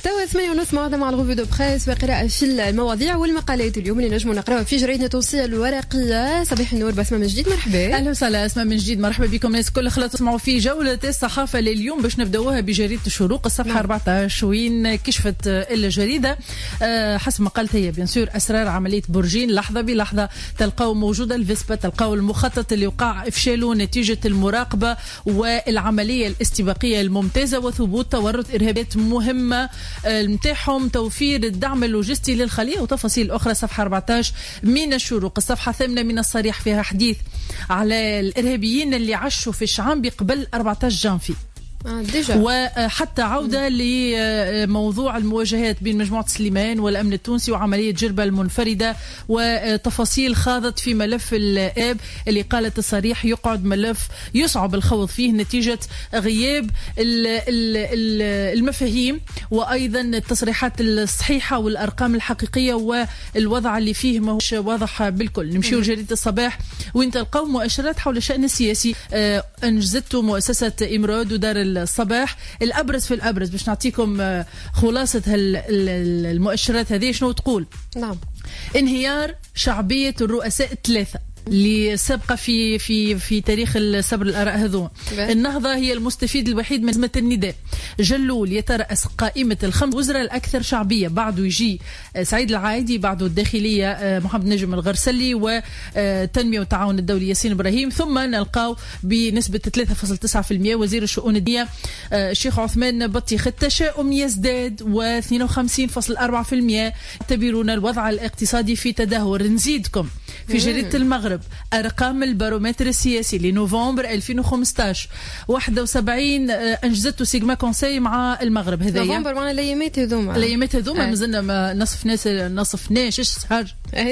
توا 8:30 موعدنا مع الغوفي دو بريس وقراءة في المواضيع والمقالات اليوم اللي نجموا نقراوها في جريدة تونسية الورقية. صباح النور بسمة من جديد، مرحبا. اهلا وسهلا اسماء من جديد، مرحبا بكم الناس الكل. خلطوا تسمعوا في جولة الصحافة لليوم باش نبداوها بجريدة الشروق الصفحة 14 وين كشفت الجريدة حسب ما قالت هي بيان سور أسرار عملية برجين لحظة بلحظة. تلقاو موجودة الفيسبا، تلقاو المخطط اللي وقع إفشاله نتيجة المراقبة والعملية الاستباقية الممتازة وثبوت تورط إرهابات مهمة متاعهم، توفير الدعم اللوجستي للخلية وتفاصيل أخرى. صفحة 14 من الشروق. الصفحة 8 من الصريح فيها حديث على الإرهابيين اللي عشوا في الشعب قبل 14 جانفي. وحتى عودة لموضوع المواجهات بين مجموعة سليمان والأمن التونسي وعملية جربة المنفردة وتفاصيل خاضت في ملف الآب اللي قالت الصريح يقعد ملف يصعب الخوض فيه نتيجة غياب المفاهيم وأيضا التصريحات الصحيحة والأرقام الحقيقية والوضع اللي فيه ماهوش واضح بالكل. نمشيو لجريدة الصباح وين تلقاو مؤشرات حول الشأن السياسي أنجزته مؤسسة إمراد ودار الصباح. الأبرز في الأبرز باش نعطيكم خلاصة المؤشرات هذه شنو تقول. نعم. انهيار شعبية الرؤساء الثلاثة اللي سابقة في تاريخ الصبر الآراء هذو. النهضة هي المستفيد الوحيد من أزمة النداء. جلول يترأس قائمة الخمس وزراء الأكثر شعبية، بعده يجي سعيد العايدي، بعده الداخلية محمد نجم الغرسلي وتنمية والتعاون الدولي ياسين إبراهيم، ثم نلقاو بنسبة 3.9% وزير الشؤون الدينية الشيخ عثمان بطيخ. التشاؤم يزداد و52.4%. يعتبرون الوضع الاقتصادي في تدهور. نزيدكم في جريدة المغرب أرقام البارومتر السياسي لنوفمبر 2015 71 أنجزته سيجما كونساي مع المغرب. هذا نوفمبر معنا الأيامات هذوما مازلنا ما نصفناش الشهر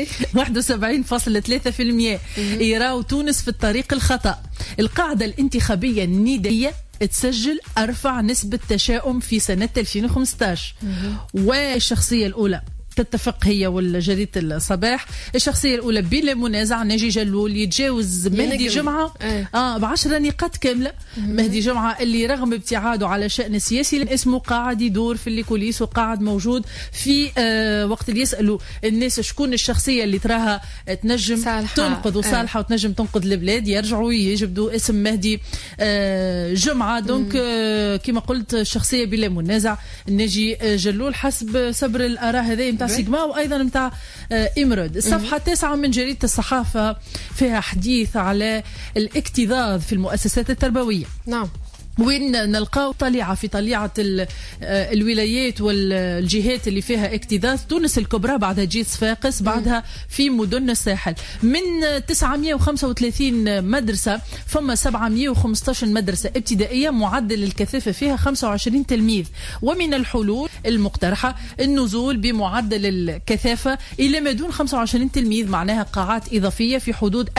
71.3%. يراو تونس في الطريق الخطأ. القاعدة الانتخابية الندائية تسجل أرفع نسبة تشاؤم في سنة 2015. والشخصية الأولى تتفق هي والجريدة الصباح. الشخصية الأولى بلا منازع ناجي جلول يتجاوز مهدي جمعة ب10 نقاط كاملة. مهدي جمعة اللي رغم ابتعاده على الشأن السياسي اسمه قاعد يدور في الكوليس وقاعد موجود في وقت اللي يسألوا الناس شكون الشخصية اللي تراها تنجم تنقذ وصالحة وتنجم تنقذ البلاد يرجعوا يجبدوا اسم مهدي جمعة. دونك كما قلت الشخصية بلا منازع ناجي جلول حسب صبر الآراء هذه متاع سيجما وأيضا متاع إمراد. الصفحة 9 من جريدة الصحافة فيها حديث على الاكتظاظ في المؤسسات التربوية. نعم. وين نلقاو طليعة في طليعة الولايات والجهات اللي فيها اكتظاظ. تونس الكبرى بعدها جيت صفاقس، بعدها في مدن الساحل. من 935 مدرسة فما 715 مدرسة ابتدائية معدل الكثافة فيها 25 تلميذ. ومن الحلول المقترحة النزول بمعدل الكثافة إلى ما دون 25 تلميذ، معناها قاعات إضافية في حدود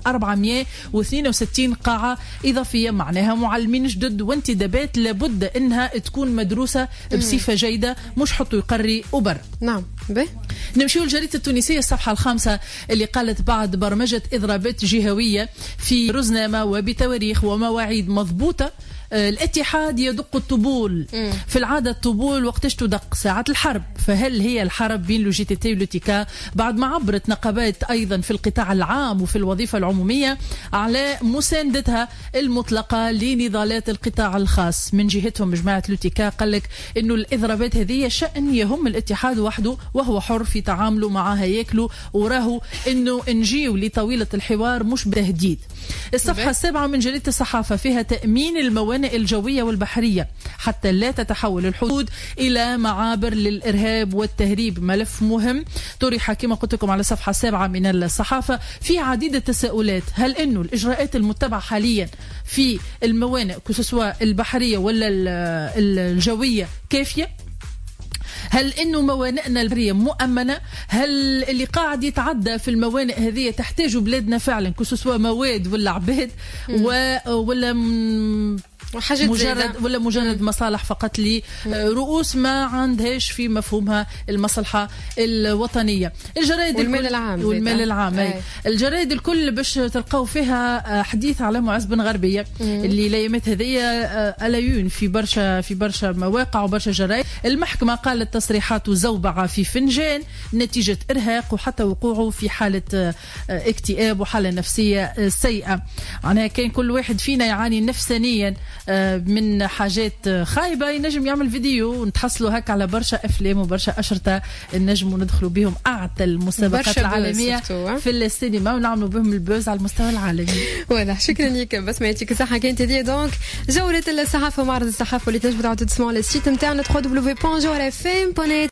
1462 قاعة إضافية، معناها معلمين جدد وانتدابات لابد انها تكون مدروسه بصفه جيده مش حطوا يقري وبر. نعم. نمشيو للجريدة التونسية الصفحة 5 اللي قالت بعد برمجة إضرابات جهوية في رزنامة وبتواريخ ومواعيد مضبوطة الاتحاد يدق الطبول. في العادة الطبول وقتش تدق ساعة الحرب، فهل هي الحرب بين لو جي تي تي ولوتيكا؟ بعد ما عبرت نقابات أيضا في القطاع العام وفي الوظيفة العمومية على مساندتها المطلقة لنضالات القطاع الخاص. من جهتهم جماعة لوتيكا قال لك إنه الإضرابات هذه شأن يهم الاتحاد وحده وهو حر في تعامله معها ياكله، وراه إنه نجيو لطويلة الحوار مش بتهديد. الصفحة 7 من جريدة الصحافة فيها تأمين الموانئ الجوية والبحرية حتى لا تتحول الحدود إلى معابر للإرهاب والتهريب. ملف مهم طرح كما قلت لكم على صفحة 7 من الصحافة. في عديد التساؤلات، هل إنه الإجراءات المتبعة حاليا في الموانئ كسواء البحرية ولا الجوية كافية؟ هل إنه موانئنا البحرية مؤمنة؟ هل اللي قاعد يتعدى في الموانئ هذه تحتاج بلادنا فعلا كسواء مواد ولا عباد ولا مجرد مصالح فقط لرؤوس ما عندهاش في مفهومها المصلحة الوطنية. الجرائد والمال العام الجرائد الكل باش تلقاو فيها حديث على معز بن غربية اللي الايامات هذه الايون في برشا مواقع وبرشا جرائد. المحكمة قالت تصريحات زوبعة في فنجان نتيجة إرهاق وحتى وقوعه في حالة اكتئاب وحالة نفسية سيئة. معناها كان كل واحد فينا يعاني نفسانيا من حاجات خايبة ينجم يعمل فيديو ونتحصلوا هكا على برشا أفلام وبرشا أشرطة نجم وندخلوا بهم أعتى المسابقات العالمية في السينما ونعملوا بهم البوز على المستوى العالمي. واضح. شكرا لك بس ما يعطيك الصحة. كانت هذه دونك جولة الصحافة ومعرض الصحافة اللي تنجموا تعاودوا تسمعوا على السيت نتاعنا www.jorfm.net.